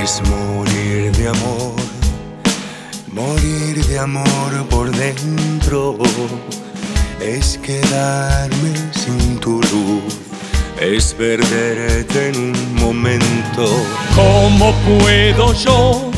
es morir de amor por dentro, es quedarme sin tu luz, es perderte en un momento. ¿Cómo puedo yo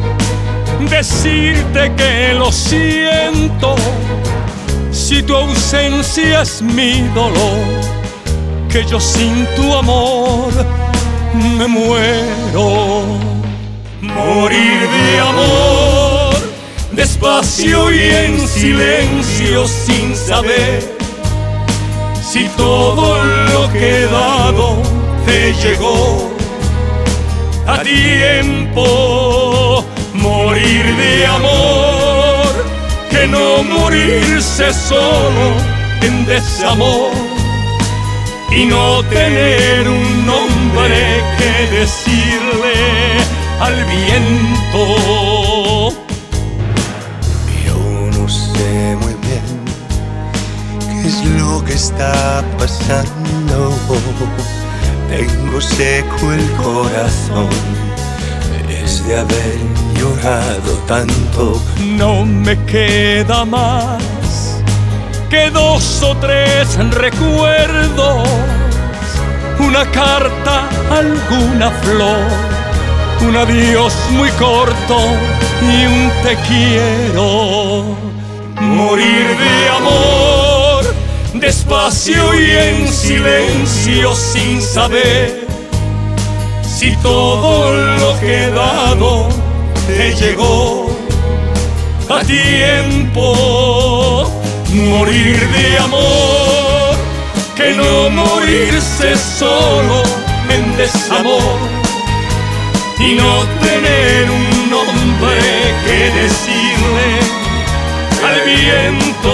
decirte que lo siento si tu ausencia es mi dolor? Que yo sin tu amor me muero. Morir de amor, despacio y en silencio, sin saber si todo lo que he dado te llegó a tiempo. Morir de amor, que no morirse solo en desamor y no tener un nombre que decirle al viento. Yo no sé muy bien qué es lo que está pasando. Tengo seco el corazón, es de haber llorado tanto. No me queda más que 2 o 3 recuerdos, una carta, alguna flor, un adiós muy corto y un te quiero. Morir de amor, despacio y en silencio, sin saber si todo lo que he dado te llegó a tiempo. Morir de amor, que no morirse solo en desamor y no tener un nombre que decirle al viento.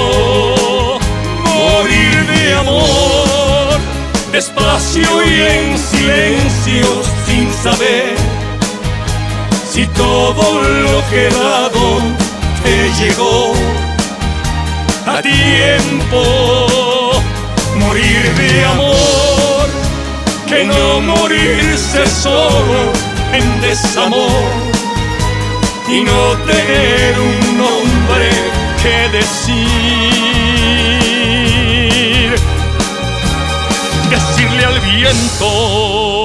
Morir de amor, despacio y en silencio, sin saber si todo lo que he dado te llegó a tiempo. Morir de amor, que no morirse solo en desamor y no tener un nombre que decirle al viento.